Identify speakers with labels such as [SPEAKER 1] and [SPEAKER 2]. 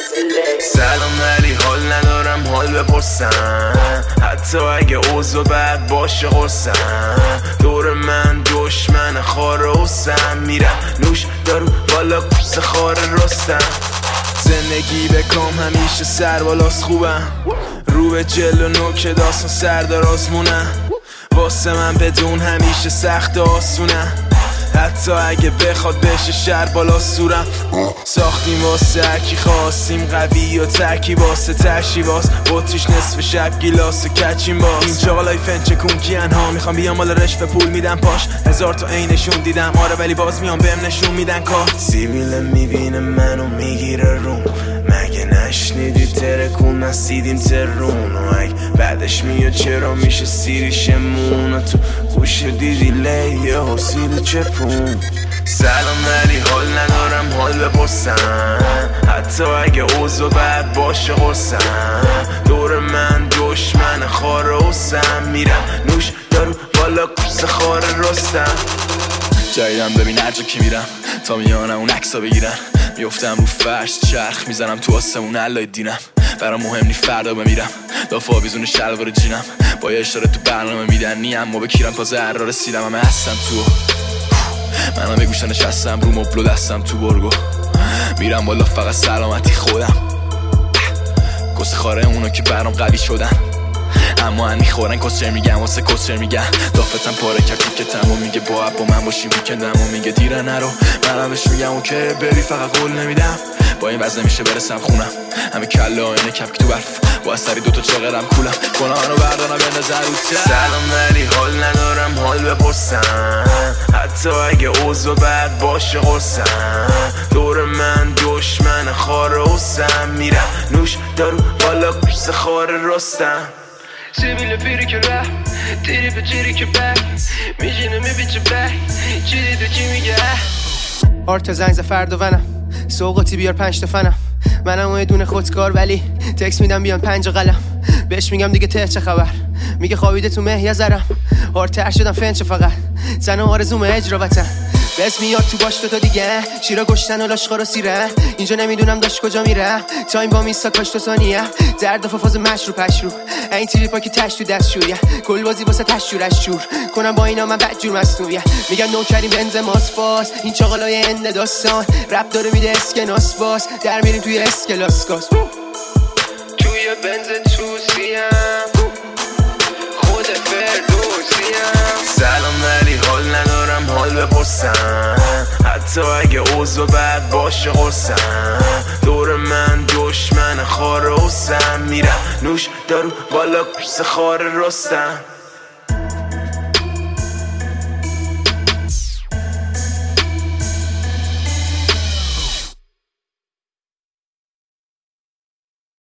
[SPEAKER 1] سلام ولی حال ندارم حال بپرسم، حتی اگه اوضاع بد باشه قرصم. دور من دشمن خار حسم، میرم نوش دارو بالا پوست خار رستم. زندگی بکام همیشه سر بالاست خوبم، رو به جلو نوک داستان سردار آزمونم. واسه من بدون همیشه سخت آسونم، حتی اگه بخواد بشه شر بالا سورم. ساختیم واسه هرکی خواستیم، قوی و ترکی واسه تشی باز بطریش نصف شب گیلاس و کچیم باز. اینجا لایفن چکون کیان ها میخوام بیام بالا رشوه پول میدم پاش، هزار تا عینشون دیدم آره ولی باز میام بهم نشون میدن کار. سیبیل میبینه منو میگیره روم، مگه نشنیدی ترکون نسیدیم ترون. و اگه بعدش میاد چرا میشه سیریشمون، تو گوش دیدی لیه حسیل چپون. سلام ولی حال ندارم حال بپرسم، حتی اگه اوضاع بد باشه قرصم. دور من دشمن خار حسم، میرم نوش دارو بالا کوس خار رستم.
[SPEAKER 2] جایدم ببین هر جا که میرم تا میانم اون عکسا بگیرن، میفتم رو فرش چرخ میزنم تو آسمون علای دینم. برام مهم نی فردا بمیرم، دافا آویزون شلوار جینم. با یه اشاره تو برنامه میدن نیم ما بکیرم تازه هر را رسیدم. همه هستم تو منم یه گوشه نشستم رو مبلو دستم تو برگو، میرم بالا فقط سلامتی خودم. کس خاره اونا که برام قوی شدن، اما هن میخورن کسچر میگن واسه کسچر میگن. دافتم پاره کرد تیکتم و میگه با من باشی ویکندم و میگه دیره نرو. منم بهش میگم اوکی بری فقط قول نمیدم، با این وزن میشه برسم خونم. همه کله آینه کپک تو برف با سری دوتا چاقرم کولم، گناهانو بردارم به نظر رو
[SPEAKER 1] سلام ولی حال ندارم حال بپرسم، حتی اگه اوضاع بد باشه قرصم. دور من دشمن خار حسم، میرم نوش دارو بالا کوس خار رستم.
[SPEAKER 3] سیبیل پیری که ره تیری به تیری که بک میجینه میبیچه بک چی دیده چی میگه. آرتا زنگ زفرد و ونم سوقاتی بیار 5 تا فنم. منم یه دونه خودکار ولی تکس میدم بیان 5 قلم. بهش میگم دیگه ته چه خبر، میگه خوابیده تو مه یا زرم. هارتر شدم فنچه فقط زن و آرزوم اجرا وطن. بس میاد تو باش تا دیگه شیرا گشتن و لاشقا سیره. اینجا نمیدونم داشت کجا میره، تایم با میستا کاش تو ثانیه. درد و فاز مشروع پشرو این تریپا که تش تو دستشویه. گل بازی واسه تشورش شور کنم با اینا من بدجور مصنوعیه. میگن نوکریم بنزماس فاس این چاقالای اند داستان. رپ داره میده اسکناس باز در میریم توی اسکلاسکاس. توی بنز توسیم خود فردوسیم.
[SPEAKER 1] سلام ولی حال ندارم حال بپرسم، حتی اگه اوضاع بد باشه قرصم. دور من دشمن خار حسم، میرم نوش دارو بالا کوس خار رستم.